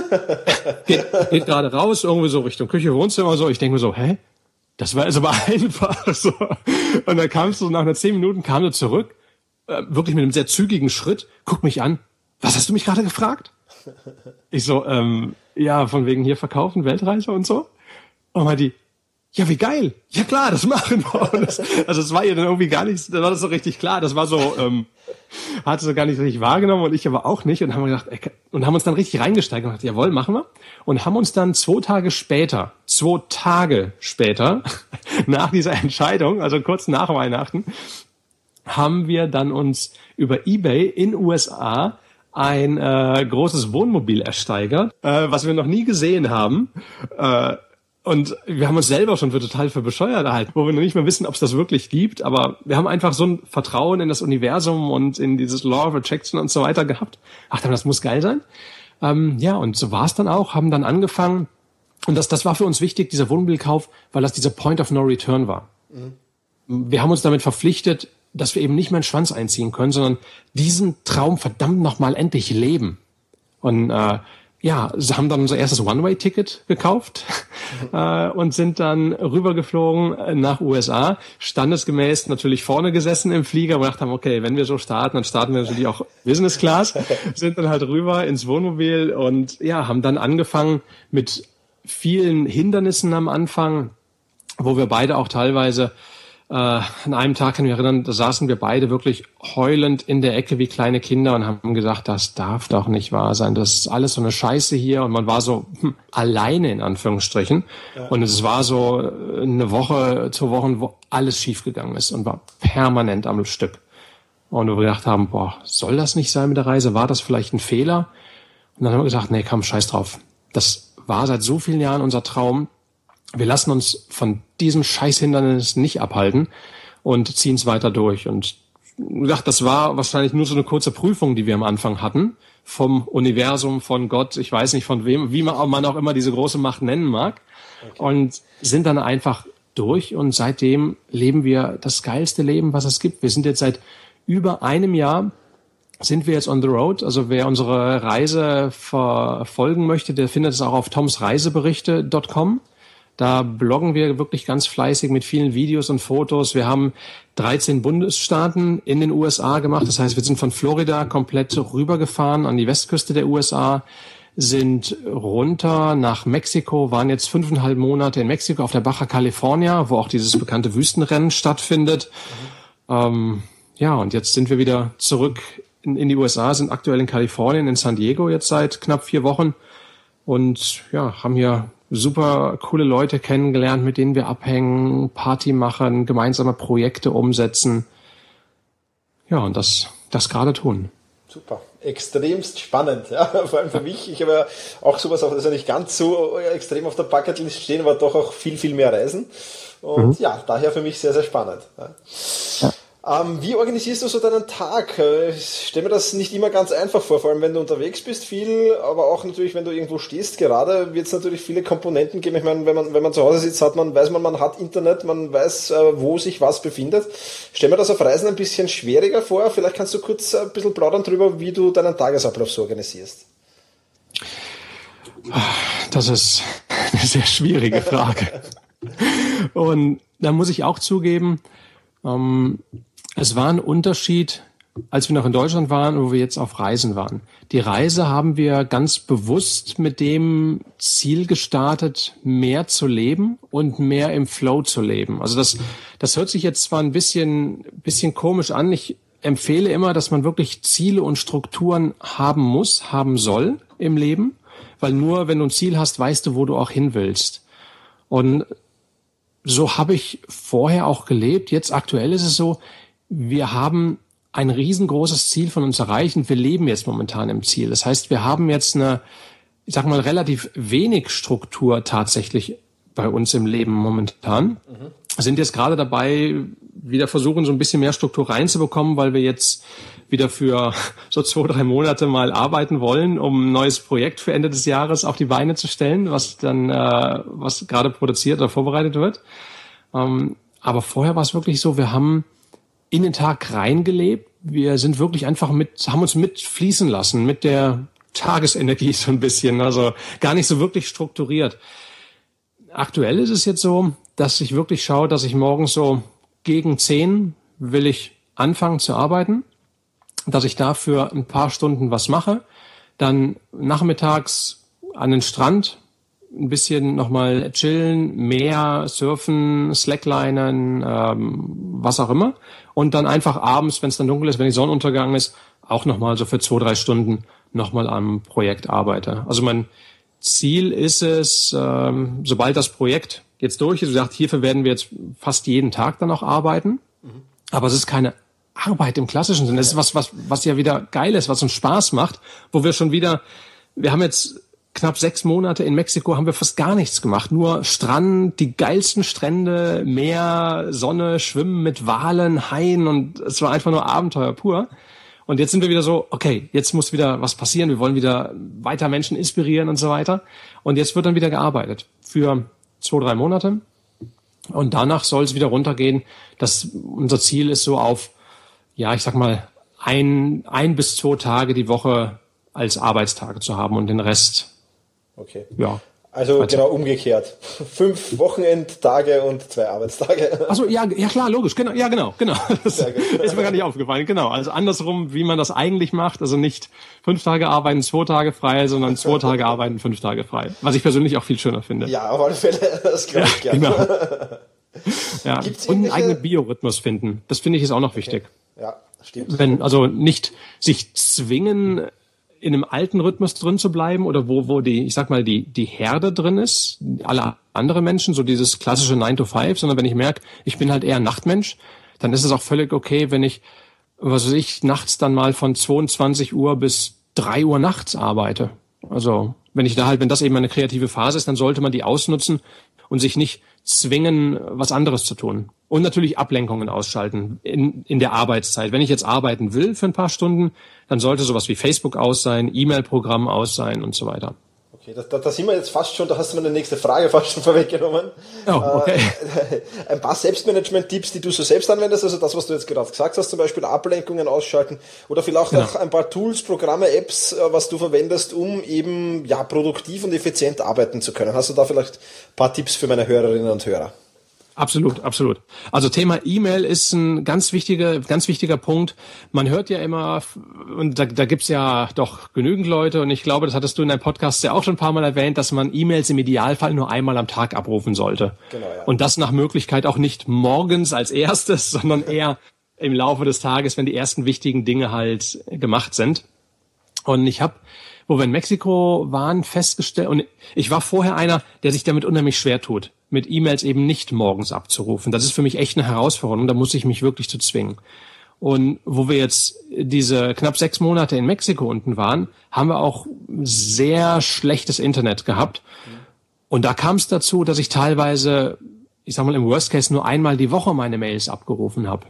geht, geht gerade raus, irgendwie so Richtung Küche, Wohnzimmer, so. Ich denke mir so, hä? Das war also aber einfach so. Und dann kamst du nach einer zehn Minuten, kam du zurück, äh, wirklich mit einem sehr zügigen Schritt, guck mich an. Was hast du mich gerade gefragt? Ich so, ähm, ja, von wegen hier verkaufen, Weltreise und so. Und mal die, ja, wie geil. Ja klar, das machen wir. Das, also es war ihr dann irgendwie gar nicht, da war das so richtig klar. Das war so, ähm, hatte sie gar nicht richtig wahrgenommen und ich aber auch nicht. Und haben wir gedacht, ey, und haben uns dann richtig reingesteigert und gesagt, jawohl, machen wir. Und haben uns dann zwei Tage später, zwei Tage später, nach dieser Entscheidung, also kurz nach Weihnachten, haben wir dann uns über eBay in U S A ein äh, großes Wohnmobil ersteigert, äh, was wir noch nie gesehen haben. Äh, Und wir haben uns selber schon für total für bescheuert gehalten, wo wir noch nicht mehr wissen, ob es das wirklich gibt. Aber wir haben einfach so ein Vertrauen in das Universum und in dieses Law of Attraction und so weiter gehabt. Ach, das muss geil sein. Ähm, ja, und so war es dann auch, haben dann angefangen. Und das, das war für uns wichtig, dieser Wohnmobilkauf, weil das dieser Point of No Return war. Mhm. Wir haben uns damit verpflichtet, dass wir eben nicht mehr einen Schwanz einziehen können, sondern diesen Traum verdammt nochmal endlich leben. Und äh, ja, sie haben dann unser erstes One-Way-Ticket gekauft äh, und sind dann rübergeflogen nach U S A, standesgemäß natürlich vorne gesessen im Flieger und gedacht haben, okay, wenn wir so starten, dann starten wir natürlich auch Business Class, sind dann halt rüber ins Wohnmobil und ja, haben dann angefangen mit vielen Hindernissen am Anfang, wo wir beide auch teilweise Uh, an einem Tag kann ich mich erinnern, da saßen wir beide wirklich heulend in der Ecke wie kleine Kinder und haben gesagt, das darf doch nicht wahr sein, das ist alles so eine Scheiße hier und man war so hm, alleine in Anführungsstrichen ja. Und es war so eine Woche, zwei Wochen, wo alles schiefgegangen ist und war permanent am Stück. Und wir gedacht haben, boah, soll das nicht sein mit der Reise, war das vielleicht ein Fehler? Und dann haben wir gesagt, nee, komm, scheiß drauf. Das war seit so vielen Jahren unser Traum. Wir lassen uns von diesem Scheißhindernis nicht abhalten und ziehen es weiter durch. Und gesagt, das war wahrscheinlich nur so eine kurze Prüfung, die wir am Anfang hatten, vom Universum, von Gott, ich weiß nicht von wem, wie man, man auch immer diese große Macht nennen mag. Okay. Und sind dann einfach durch und seitdem leben wir das geilste Leben, was es gibt. Wir sind jetzt seit über einem Jahr, sind wir jetzt on the road. Also wer unsere Reise verfolgen möchte, der findet es auch auf toms reiseberichte punkt com. Da bloggen wir wirklich ganz fleißig mit vielen Videos und Fotos. Wir haben dreizehn Bundesstaaten in den U S A gemacht. Das heißt, wir sind von Florida komplett rübergefahren an die Westküste der U S A, sind runter nach Mexiko, waren jetzt fünfeinhalb Monate in Mexiko auf der Baja California, wo auch dieses bekannte Wüstenrennen stattfindet. Mhm. Ähm, ja, und jetzt sind wir wieder zurück in, in die U S A, sind aktuell in Kalifornien, in San Diego jetzt seit knapp vier Wochen und ja, haben hier super coole Leute kennengelernt, mit denen wir abhängen, Party machen, gemeinsame Projekte umsetzen. Ja, und das, das gerade tun. Super, extremst spannend, ja, vor allem für mich. Ich habe ja auch sowas, auch das ist ja nicht ganz so extrem auf der Bucketlist stehen, aber doch auch viel, viel mehr Reisen. Und mhm. ja, daher für mich sehr, sehr spannend. Ja. Ja. Ähm, wie organisierst du so deinen Tag? Ich stelle mir das nicht immer ganz einfach vor, vor allem wenn du unterwegs bist viel, aber auch natürlich, wenn du irgendwo stehst. Gerade wird es natürlich viele Komponenten geben. Ich meine, wenn man, wenn man zu Hause sitzt, hat man, weiß man, man hat Internet, man weiß, wo sich was befindet. Stell mir das auf Reisen ein bisschen schwieriger vor. Vielleicht kannst du kurz ein bisschen plaudern drüber, wie du deinen Tagesablauf so organisierst. Das ist eine sehr schwierige Frage. Und da muss ich auch zugeben, ähm, es war ein Unterschied, als wir noch in Deutschland waren und wo wir jetzt auf Reisen waren. Die Reise haben wir ganz bewusst mit dem Ziel gestartet, mehr zu leben und mehr im Flow zu leben. Also das, das hört sich jetzt zwar ein bisschen, bisschen komisch an. Ich empfehle immer, dass man wirklich Ziele und Strukturen haben muss, haben soll im Leben, weil nur wenn du ein Ziel hast, weißt du, wo du auch hin willst. Und so habe ich vorher auch gelebt. Jetzt aktuell ist es so, wir haben ein riesengroßes Ziel von uns erreicht und wir leben jetzt momentan im Ziel. Das heißt, wir haben jetzt eine, ich sag mal, relativ wenig Struktur tatsächlich bei uns im Leben momentan. Mhm. Sind jetzt gerade dabei, wieder versuchen, so ein bisschen mehr Struktur reinzubekommen, weil wir jetzt wieder für so zwei, drei Monate mal arbeiten wollen, um ein neues Projekt für Ende des Jahres auf die Beine zu stellen, was dann, äh, was gerade produziert oder vorbereitet wird. Ähm, aber vorher war es wirklich so, wir haben in den Tag reingelebt. Wir sind wirklich einfach mit, haben uns mitfließen lassen, mit der Tagesenergie so ein bisschen, also gar nicht so wirklich strukturiert. Aktuell ist es jetzt so, dass ich wirklich schaue, dass ich morgens so gegen zehn will ich anfangen zu arbeiten, dass ich dafür ein paar Stunden was mache, dann nachmittags an den Strand ein bisschen nochmal chillen, Meer, surfen, Slacklinen, ähm, was auch immer. Und dann einfach abends, wenn es dann dunkel ist, wenn die Sonnenuntergang ist, auch nochmal so für zwei, drei Stunden nochmal am Projekt arbeite. Also mein Ziel ist es, ähm, sobald das Projekt jetzt durch ist, wie gesagt, hierfür werden wir jetzt fast jeden Tag dann auch arbeiten. Mhm. Aber es ist keine Arbeit im klassischen Sinne. Es ist was, was, was ja wieder geil ist, was uns Spaß macht, wo wir schon wieder, wir haben jetzt knapp sechs Monate in Mexiko, haben wir fast gar nichts gemacht. Nur Strand, die geilsten Strände, Meer, Sonne, Schwimmen mit Walen, Haien und es war einfach nur Abenteuer pur. Und jetzt sind wir wieder so, okay, jetzt muss wieder was passieren. Wir wollen wieder weiter Menschen inspirieren und so weiter. Und jetzt wird dann wieder gearbeitet für zwei, drei Monate. Und danach soll es wieder runtergehen. Das, unser Ziel ist so auf, ja, ich sag mal, ein, ein bis zwei Tage die Woche als Arbeitstage zu haben und den Rest. Okay. Ja. Also weiter. Genau umgekehrt. Fünf Wochenendtage und zwei Arbeitstage. Also ja, ja klar, logisch, genau, ja genau, genau. Das ist mir gar nicht aufgefallen, genau. Also andersrum, wie man das eigentlich macht, also nicht fünf Tage arbeiten, zwei Tage frei, sondern zwei Tage arbeiten, fünf Tage frei. Was ich persönlich auch viel schöner finde. Ja, auf alle Fälle, das glaube ich ja, gerne. Genau. Ja. Gibt's und einen eigenen Biorhythmus finden. Das finde ich ist auch noch wichtig. Okay. Ja, stimmt. Wenn, also nicht sich zwingen, in einem alten Rhythmus drin zu bleiben oder wo, wo die, ich sag mal, die, die Herde drin ist, alle andere Menschen, so dieses klassische nine to five, sondern wenn ich merke, ich bin halt eher ein Nachtmensch, dann ist es auch völlig okay, wenn ich, was weiß ich, nachts dann mal von zweiundzwanzig Uhr bis drei Uhr nachts arbeite. Also, wenn ich da halt, wenn das eben eine kreative Phase ist, dann sollte man die ausnutzen und sich nicht zwingen, was anderes zu tun. Und natürlich Ablenkungen ausschalten in, in der Arbeitszeit. Wenn ich jetzt arbeiten will für ein paar Stunden, dann sollte sowas wie Facebook aus sein, E-Mail-Programm aus sein und so weiter. Okay, da, da, da sind wir jetzt fast schon, da hast du meine nächste Frage fast schon vorweggenommen. Oh, okay. Äh, ein paar Selbstmanagement-Tipps, die du so selbst anwendest, also das, was du jetzt gerade gesagt hast, zum Beispiel Ablenkungen ausschalten oder vielleicht genau. auch ein paar Tools, Programme, Apps, was du verwendest, um eben ja produktiv und effizient arbeiten zu können. Hast du da vielleicht ein paar Tipps für meine Hörerinnen und Hörer? Absolut, absolut. Also Thema E-Mail ist ein ganz wichtiger, ganz wichtiger Punkt. Man hört ja immer, und da, da gibt's ja doch genügend Leute, und ich glaube, das hattest du in deinem Podcast ja auch schon ein paar Mal erwähnt, dass man E-Mails im Idealfall nur einmal am Tag abrufen sollte. Genau, ja. Und das nach Möglichkeit auch nicht morgens als erstes, sondern eher im Laufe des Tages, wenn die ersten wichtigen Dinge halt gemacht sind. Und ich habe, wo wir in Mexiko waren, festgestellt, und ich war vorher einer, der sich damit unheimlich schwer tut, mit E-Mails eben nicht morgens abzurufen. Das ist für mich echt eine Herausforderung, da muss ich mich wirklich zu zwingen. Und wo wir jetzt diese knapp sechs Monate in Mexiko unten waren, haben wir auch sehr schlechtes Internet gehabt. Und da kam es dazu, dass ich teilweise, ich sag mal im Worst Case, nur einmal die Woche meine Mails abgerufen habe.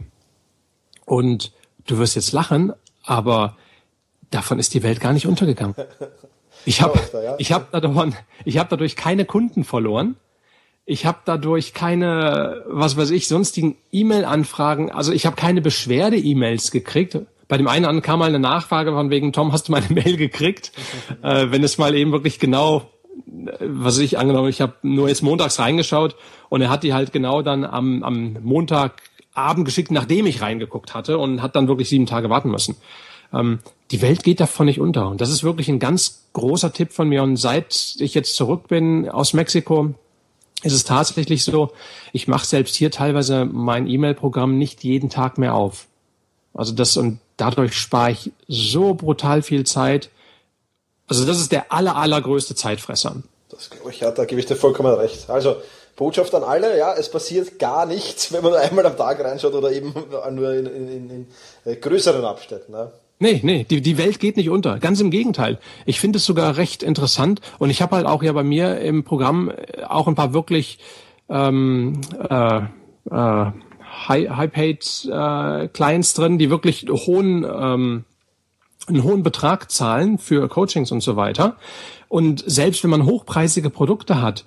Und du wirst jetzt lachen, aber davon ist die Welt gar nicht untergegangen. Ich habe ich hab dadurch, ich hab dadurch keine Kunden verloren. Ich habe dadurch keine, was weiß ich, sonstigen E-Mail-Anfragen, also ich habe keine Beschwerde-E-Mails gekriegt. Bei dem einen an kam mal eine Nachfrage von wegen, Tom, hast du meine Mail gekriegt? äh, wenn es mal eben wirklich genau, was weiß ich, angenommen, ich habe nur jetzt montags reingeschaut und er hat die halt genau dann am, am Montagabend geschickt, nachdem ich reingeguckt hatte, und hat dann wirklich sieben Tage warten müssen. Ähm, die Welt geht davon nicht unter, und das ist wirklich ein ganz großer Tipp von mir, und seit ich jetzt zurück bin aus Mexiko, ist es tatsächlich so, ich mache selbst hier teilweise mein E-Mail-Programm nicht jeden Tag mehr auf. Also das, und dadurch spare ich so brutal viel Zeit. Also das ist der aller, allergrößte Zeitfresser. Das glaube ich, ja, da gebe ich dir vollkommen recht. Also Botschaft an alle, ja, es passiert gar nichts, wenn man nur einmal am Tag reinschaut oder eben nur in, in, in größeren Abständen. Ne? Nee, nee, die, die Welt geht nicht unter. Ganz im Gegenteil. Ich finde es sogar recht interessant, und ich habe halt auch ja bei mir im Programm auch ein paar wirklich ähm, äh, äh, High-Paid äh, Clients drin, die wirklich hohen ähm, einen hohen Betrag zahlen für Coachings und so weiter. Und selbst wenn man hochpreisige Produkte hat,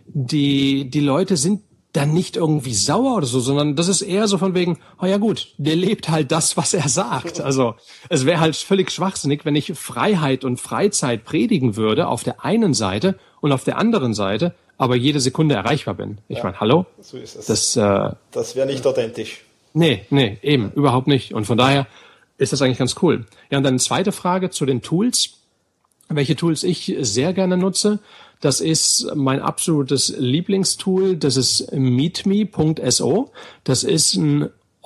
die die Leute sind dann nicht irgendwie sauer oder so, sondern das ist eher so von wegen, oh ja gut, der lebt halt das, was er sagt. Also es wäre halt völlig schwachsinnig, wenn ich Freiheit und Freizeit predigen würde auf der einen Seite und auf der anderen Seite aber jede Sekunde erreichbar bin. Ich ja, meine, hallo? So ist es. Das, äh, das wäre nicht authentisch. Nee, nee, eben, überhaupt nicht. Und von daher ist das eigentlich ganz cool. Ja, und dann eine zweite Frage zu den Tools. Welche Tools ich sehr gerne nutze. Das ist mein absolutes Lieblingstool. Das ist meetme punkt so. Das ist ein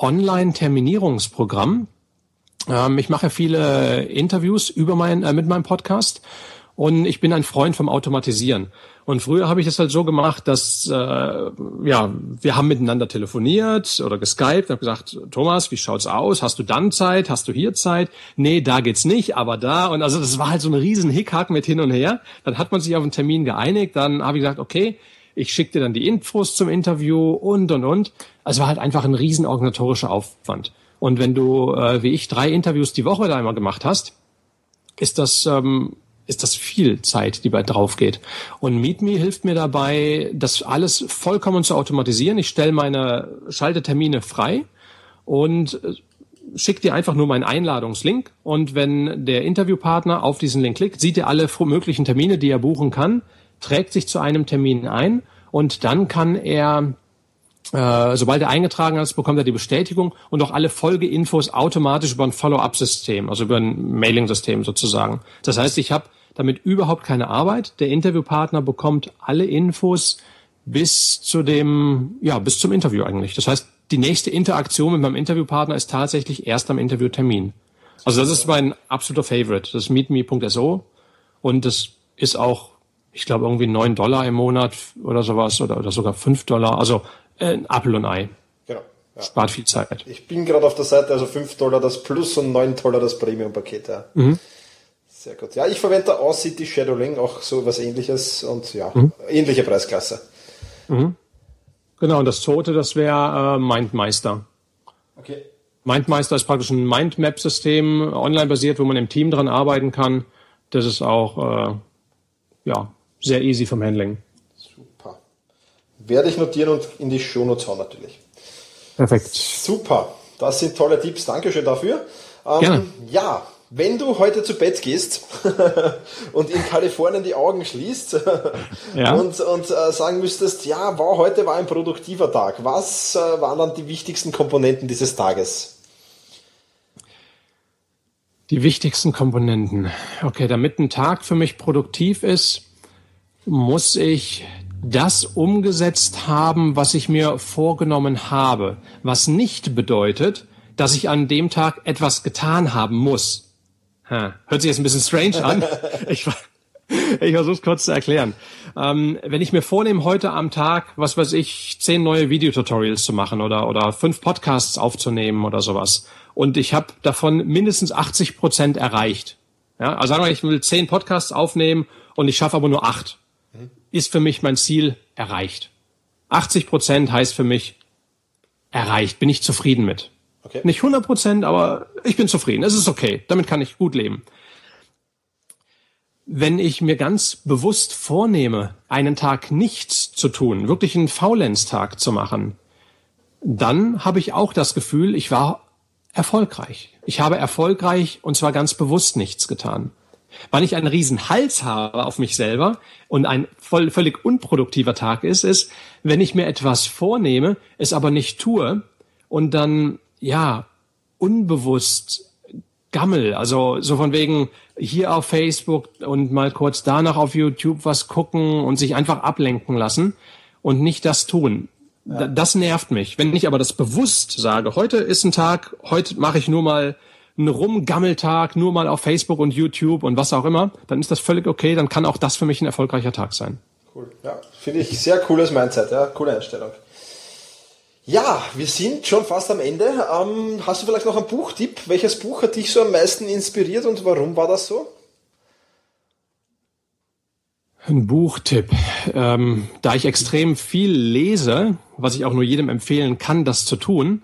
Online-Terminierungsprogramm. Ähm, ich mache viele Interviews über mein, äh, mit meinem Podcast. Und ich bin ein Freund vom Automatisieren. Und früher habe ich das halt so gemacht, dass äh, ja, wir haben miteinander telefoniert oder geskypt und habe gesagt, Thomas, wie schaut's aus? Hast du dann Zeit? Hast du hier Zeit? Nee, da geht's nicht, aber da. Und also das war halt so ein riesen Hickhack mit hin und her. Dann hat man sich auf einen Termin geeinigt. Dann habe ich gesagt, okay, ich schicke dir dann die Infos zum Interview und, und, und. Also war halt einfach ein riesen organisatorischer Aufwand. Und wenn du, äh, wie ich, drei Interviews die Woche da einmal gemacht hast, ist das... Ähm, ist das viel Zeit, die bei drauf geht. Und meetme hilft mir dabei, das alles vollkommen zu automatisieren. Ich stelle meine Schaltetermine frei und schicke dir einfach nur meinen Einladungslink. Und wenn der Interviewpartner auf diesen Link klickt, sieht er alle möglichen Termine, die er buchen kann, trägt sich zu einem Termin ein, und dann kann er, äh, sobald er eingetragen ist, bekommt er die Bestätigung und auch alle Folgeinfos automatisch über ein Follow-up-System, also über ein Mailing-System sozusagen. Das heißt, ich habe damit überhaupt keine Arbeit. Der Interviewpartner bekommt alle Infos bis zu dem, ja, bis zum Interview eigentlich. Das heißt, die nächste Interaktion mit meinem Interviewpartner ist tatsächlich erst am Interviewtermin. Also das ist mein absoluter Favorite. Das ist meetme punkt so, und das ist auch, ich glaube, irgendwie neun Dollar im Monat oder sowas oder, oder sogar fünf Dollar. Also äh, ein Apfel und Ei. Genau. Ja. Spart viel Zeit. Ich bin gerade auf der Seite, also fünf Dollar das Plus und neun Dollar das Premium-Paket. Ja. Mhm. Sehr gut. Ja, ich verwende da City Shadowing, auch so was Ähnliches, und ja, mhm. ähnliche Preisklasse. Mhm. Genau, und das zweite, das wäre äh, MindMeister. Okay. MindMeister ist praktisch ein Mindmap-System, online basiert, wo man im Team dran arbeiten kann. Das ist auch äh, ja, sehr easy vom Handling. Super. Werde ich notieren und in die Shownotes hauen natürlich. Perfekt. Super. Das sind tolle Tipps. Dankeschön dafür. Ähm, Gerne. Ja, wenn du heute zu Bett gehst und in Kalifornien die Augen schließt ja. und, und äh, sagen müsstest, ja, wow, heute war ein produktiver Tag. Was äh, waren dann die wichtigsten Komponenten dieses Tages? Die wichtigsten Komponenten. Okay, damit ein Tag für mich produktiv ist, muss ich das umgesetzt haben, was ich mir vorgenommen habe. Was nicht bedeutet, dass ich an dem Tag etwas getan haben muss. Ha, hört sich jetzt ein bisschen strange an. Ich, ich versuche es kurz zu erklären. Ähm, wenn ich mir vornehme, heute am Tag, was weiß ich, zehn neue Videotutorials zu machen oder, oder fünf Podcasts aufzunehmen oder sowas und ich habe davon mindestens achtzig Prozent erreicht. Ja, also sagen wir, ich will zehn Podcasts aufnehmen und ich schaffe aber nur acht. Mhm. Ist für mich mein Ziel erreicht. achtzig Prozent heißt für mich erreicht, bin ich zufrieden mit. Okay. Nicht hundert Prozent, aber ich bin zufrieden. Es ist okay. Damit kann ich gut leben. Wenn ich mir ganz bewusst vornehme, einen Tag nichts zu tun, wirklich einen Faulenztag zu machen, dann habe ich auch das Gefühl, ich war erfolgreich. Ich habe erfolgreich und zwar ganz bewusst nichts getan. Wann ich einen riesen Hals habe auf mich selber und ein voll, völlig unproduktiver Tag ist, ist, wenn ich mir etwas vornehme, es aber nicht tue und dann ja, unbewusst Gammel, also so von wegen hier auf Facebook und mal kurz danach auf YouTube was gucken und sich einfach ablenken lassen und nicht das tun. Ja. Das nervt mich. Wenn ich aber das bewusst sage, heute ist ein Tag, heute mache ich nur mal einen Rumgammeltag, nur mal auf Facebook und YouTube und was auch immer, dann ist das völlig okay, dann kann auch das für mich ein erfolgreicher Tag sein. Cool, ja, finde ich sehr cooles Mindset, ja, coole Einstellung. Ja, wir sind schon fast am Ende. Ähm, hast du vielleicht noch einen Buchtipp? Welches Buch hat dich so am meisten inspiriert und warum war das so? Ein Buchtipp. Ähm, da ich extrem viel lese, was ich auch nur jedem empfehlen kann, das zu tun,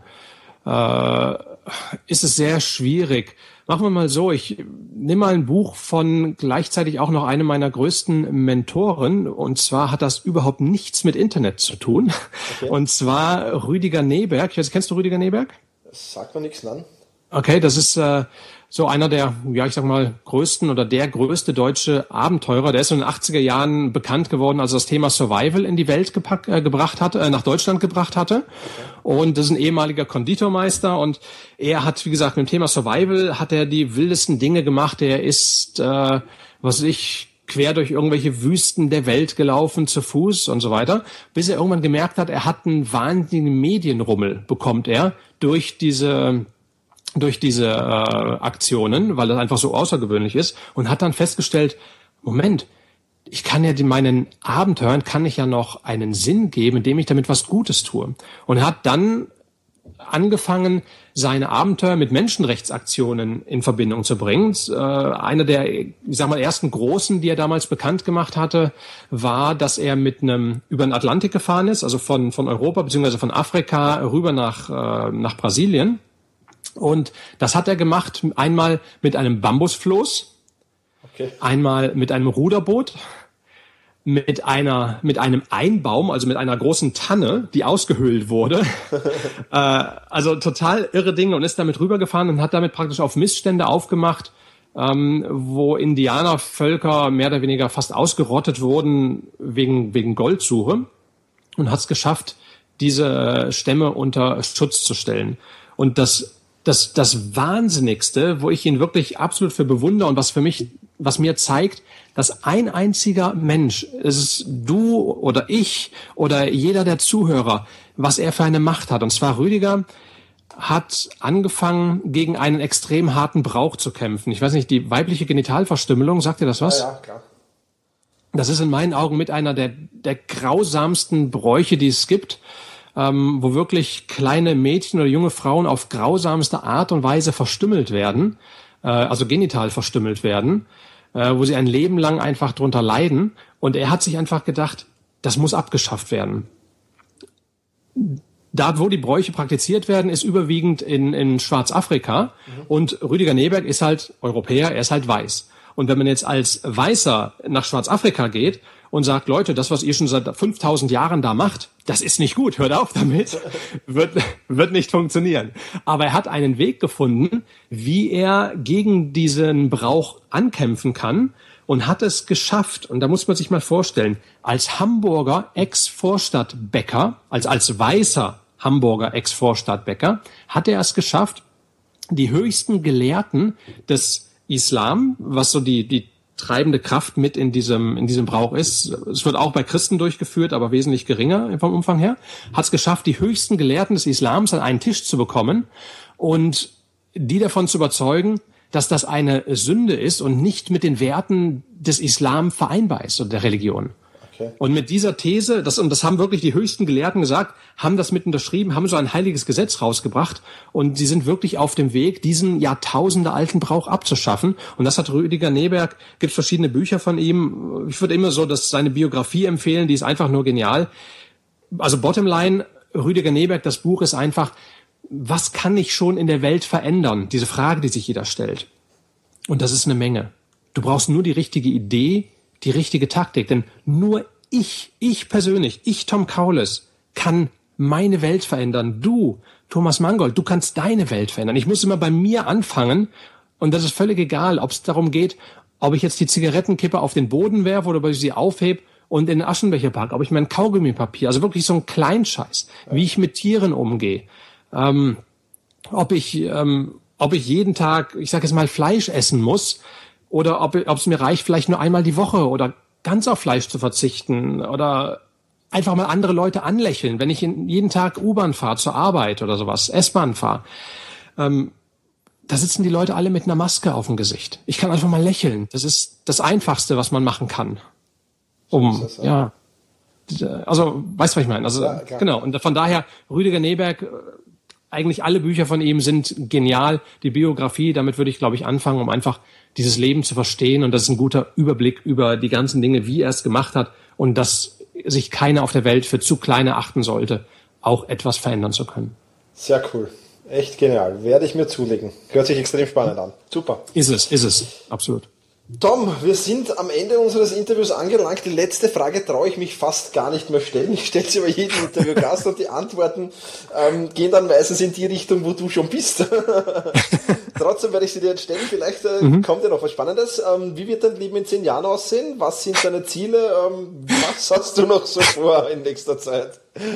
äh, ist es sehr schwierig. Machen wir mal so, ich nehme mal ein Buch von gleichzeitig auch noch einem meiner größten Mentoren und zwar hat das überhaupt nichts mit Internet zu tun. Okay. Und zwar Rüdiger Neberg. Ich weiß, kennst du Rüdiger Neberg? Das sagt mir nichts an. Okay, das ist äh, so einer der, ja ich sag mal, größten oder der größte deutsche Abenteurer. Der ist in den achtziger Jahren bekannt geworden, als er das Thema Survival in die Welt gepackt, äh, gebracht hatte, äh, nach Deutschland gebracht hatte. Okay. Und das ist ein ehemaliger Konditormeister und er hat, wie gesagt, mit dem Thema Survival hat er die wildesten Dinge gemacht. Er ist, äh, was weiß ich, quer durch irgendwelche Wüsten der Welt gelaufen, zu Fuß und so weiter, bis er irgendwann gemerkt hat, er hat einen wahnsinnigen Medienrummel, bekommt er durch diese durch diese äh, Aktionen, weil das einfach so außergewöhnlich ist und hat dann festgestellt, Moment, ich kann ja meinen Abenteuern, kann ich ja noch einen Sinn geben, indem ich damit was Gutes tue. Und er hat dann angefangen, seine Abenteuer mit Menschenrechtsaktionen in Verbindung zu bringen. Äh, einer der, ich sag mal, ersten großen, die er damals bekannt gemacht hatte, war, dass er mit einem über den Atlantik gefahren ist, also von von Europa beziehungsweise von Afrika rüber nach äh, nach Brasilien. Und das hat er gemacht einmal mit einem Bambusfloß, okay. Einmal mit einem Ruderboot, mit einer mit einem Einbaum, also mit einer großen Tanne, die ausgehöhlt wurde. äh, also total irre Dinge und ist damit rübergefahren und hat damit praktisch auf Missstände aufgemacht, ähm, wo Indianervölker mehr oder weniger fast ausgerottet wurden wegen wegen Goldsuche und hat es geschafft, diese Stämme unter Schutz zu stellen. Und das Das, das Wahnsinnigste, wo ich ihn wirklich absolut für bewundere und was für mich, was mir zeigt, dass ein einziger Mensch, es ist du oder ich oder jeder der Zuhörer, was er für eine Macht hat. Und zwar Rüdiger hat angefangen, gegen einen extrem harten Brauch zu kämpfen. Ich weiß nicht, die weibliche Genitalverstümmelung, sagt dir das was? Ja, ja, klar. Das ist in meinen Augen mit einer der, der grausamsten Bräuche, die es gibt. Ähm, wo wirklich kleine Mädchen oder junge Frauen auf grausamste Art und Weise verstümmelt werden, äh, also genital verstümmelt werden, äh, wo sie ein Leben lang einfach drunter leiden. Und er hat sich einfach gedacht, das muss abgeschafft werden. da, wo die Bräuche praktiziert werden, ist überwiegend in, in Schwarzafrika. Mhm. Und Rüdiger Neberg ist halt Europäer, er ist halt weiß. Und wenn man jetzt als Weißer nach Schwarzafrika geht und sagt, Leute, das, was ihr schon seit fünftausend Jahren da macht, das ist nicht gut, hört auf damit, wird, wird nicht funktionieren. Aber er hat einen Weg gefunden, wie er gegen diesen Brauch ankämpfen kann und hat es geschafft. Und da muss man sich mal vorstellen, als Hamburger Ex-Vorstadtbäcker, als, als weißer Hamburger Ex-Vorstadtbäcker, hat er es geschafft, die höchsten Gelehrten des Islam, was so die, die treibende Kraft mit in diesem, in diesem Brauch ist. Es wird auch bei Christen durchgeführt, aber wesentlich geringer vom Umfang her. Hat es geschafft, die höchsten Gelehrten des Islams an einen Tisch zu bekommen und die davon zu überzeugen, dass das eine Sünde ist und nicht mit den Werten des Islam vereinbar ist oder der Religion. Okay. Und mit dieser These, das, und das haben wirklich die höchsten Gelehrten gesagt, haben das mit unterschrieben, haben so ein heiliges Gesetz rausgebracht und sie sind wirklich auf dem Weg, diesen jahrtausendealten Brauch abzuschaffen. Und das hat Rüdiger Neberg, gibt verschiedene Bücher von ihm. Ich würde immer so dass seine Biografie empfehlen, die ist einfach nur genial. Also Bottomline, Rüdiger Neberg, das Buch ist einfach, was kann ich schon in der Welt verändern? Diese Frage, die sich jeder stellt. Und das ist eine Menge. Du brauchst nur die richtige Idee, die richtige Taktik, denn nur ich, ich persönlich, ich Tom Kaules, kann meine Welt verändern. Du, Thomas Mangold, du kannst deine Welt verändern. Ich muss immer bei mir anfangen und das ist völlig egal, ob es darum geht, ob ich jetzt die Zigarettenkippe auf den Boden werfe oder ob ich sie aufhebe und in den Aschenbecher packe, ob ich mein Kaugummipapier, also wirklich so ein Kleinscheiß, wie ich mit Tieren umgehe, ähm, ob ich, ähm, ob ich jeden Tag, ich sage jetzt mal, Fleisch essen muss, oder ob ob es mir reicht, vielleicht nur einmal die Woche oder ganz auf Fleisch zu verzichten oder einfach mal andere Leute anlächeln, wenn ich in, jeden Tag U-Bahn fahre zur Arbeit oder sowas, S-Bahn fahre. Ähm, da sitzen die Leute alle mit einer Maske auf dem Gesicht. Ich kann einfach mal lächeln. Das ist das Einfachste, was man machen kann. Um, das, ja. ja. Also, weißt du, was ich meine? Also, ja, genau. Und von daher, Rüdiger Neberg, eigentlich alle Bücher von ihm sind genial. Die Biografie, damit würde ich, glaube ich, anfangen, um einfach dieses Leben zu verstehen. Und das ist ein guter Überblick über die ganzen Dinge, wie er es gemacht hat. Und dass sich keiner auf der Welt für zu klein erachten sollte, auch etwas verändern zu können. Sehr cool. Echt genial. Werde ich mir zulegen. Hört sich extrem spannend an. Super. Ist es, ist es. Absolut. Tom, wir sind am Ende unseres Interviews angelangt. Die letzte Frage traue ich mich fast gar nicht mehr stellen. Ich stelle sie bei jedem Interviewgast und die Antworten ähm, gehen dann meistens in die Richtung, wo du schon bist. Trotzdem werde ich sie dir jetzt stellen. Vielleicht äh, mhm. kommt ja noch was Spannendes. Ähm, wie wird dein Leben in zehn Jahren aussehen? Was sind deine Ziele? Ähm, was hast du noch so vor in nächster Zeit?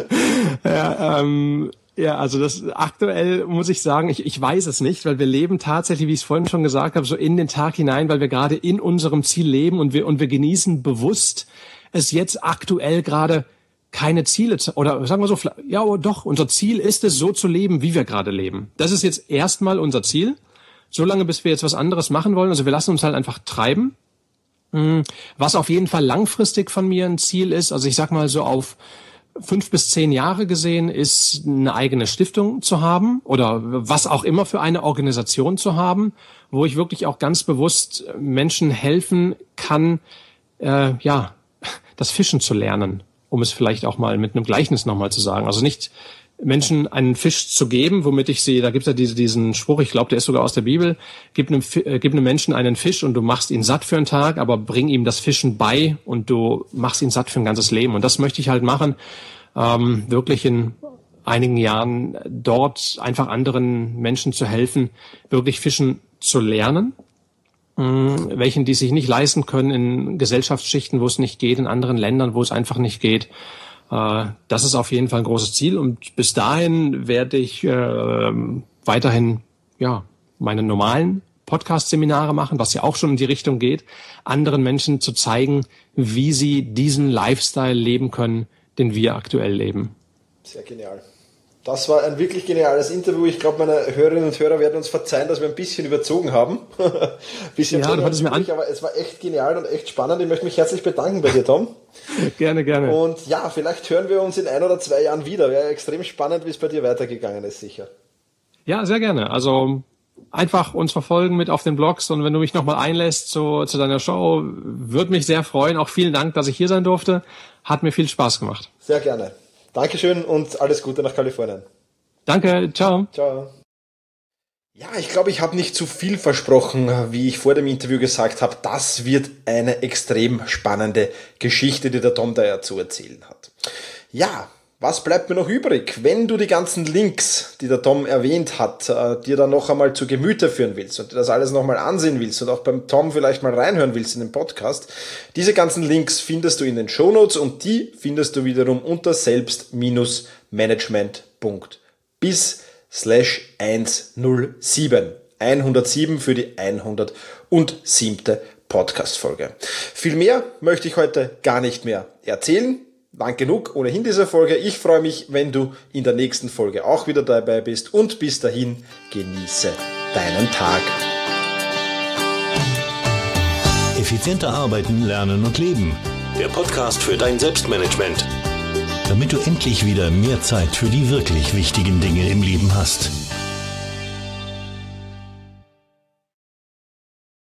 Ja, ähm... Ja, also das aktuell muss ich sagen, ich, ich weiß es nicht, weil wir leben tatsächlich, wie ich es vorhin schon gesagt habe, so in den Tag hinein, weil wir gerade in unserem Ziel leben und wir und wir genießen bewusst es jetzt aktuell gerade keine Ziele zu, oder sagen wir so, ja oh, doch, unser Ziel ist es, so zu leben, wie wir gerade leben. Das ist jetzt erstmal unser Ziel, solange bis wir jetzt was anderes machen wollen. Also wir lassen uns halt einfach treiben. Was auf jeden Fall langfristig von mir ein Ziel ist, also ich sag mal so auf fünf bis zehn Jahre gesehen, ist eine eigene Stiftung zu haben oder was auch immer für eine Organisation zu haben, wo ich wirklich auch ganz bewusst Menschen helfen kann, äh, ja, das Fischen zu lernen, um es vielleicht auch mal mit einem Gleichnis nochmal zu sagen. Also nicht Menschen einen Fisch zu geben, womit ich sie, da gibt es ja diese, diesen Spruch, ich glaube, der ist sogar aus der Bibel, gib einem, äh, gib einem Menschen einen Fisch und du machst ihn satt für einen Tag, aber bring ihm das Fischen bei und du machst ihn satt für ein ganzes Leben. Und das möchte ich halt machen, ähm, wirklich in einigen Jahren dort einfach anderen Menschen zu helfen, wirklich Fischen zu lernen, mh, welchen die sich nicht leisten können in Gesellschaftsschichten, wo es nicht geht, in anderen Ländern, wo es einfach nicht geht. Das ist auf jeden Fall ein großes Ziel und bis dahin werde ich äh, weiterhin ja meine normalen Podcast-Seminare machen, was ja auch schon in die Richtung geht, anderen Menschen zu zeigen, wie sie diesen Lifestyle leben können, den wir aktuell leben. Sehr genial. Das war ein wirklich geniales Interview. Ich glaube, meine Hörerinnen und Hörer werden uns verzeihen, dass wir ein bisschen überzogen haben. bisschen ja, du hattest mir an. Aber es war echt genial und echt spannend. Ich möchte mich herzlich bedanken bei dir, Tom. Gerne, gerne. Und ja, vielleicht hören wir uns in ein oder zwei Jahren wieder. Wäre extrem spannend, wie es bei dir weitergegangen ist, sicher. Ja, sehr gerne. Also einfach uns verfolgen mit auf den Blogs und wenn du mich nochmal einlässt zu, zu deiner Show, würde mich sehr freuen. Auch vielen Dank, dass ich hier sein durfte. Hat mir viel Spaß gemacht. Sehr gerne. Dankeschön und alles Gute nach Kalifornien. Danke, ciao. Ciao. Ja, ich glaube, ich habe nicht zu viel versprochen, wie ich vor dem Interview gesagt habe. Das wird eine extrem spannende Geschichte, die der Tom da zu erzählen hat. Ja, was bleibt mir noch übrig? Wenn du die ganzen Links, die der Tom erwähnt hat, dir dann noch einmal zu Gemüte führen willst und dir das alles nochmal ansehen willst und auch beim Tom vielleicht mal reinhören willst in den Podcast, diese ganzen Links findest du in den Shownotes und die findest du wiederum unter selbst-management punkt biz slash hundertsieben. hundertsieben für die hundertsiebte Podcast-Folge. Viel mehr möchte ich heute gar nicht mehr erzählen. Lang genug ohnehin dieser Folge. Ich freue mich, wenn du in der nächsten Folge auch wieder dabei bist und bis dahin genieße deinen Tag. Effizienter arbeiten, lernen und leben. Der Podcast für dein Selbstmanagement. Damit du endlich wieder mehr Zeit für die wirklich wichtigen Dinge im Leben hast.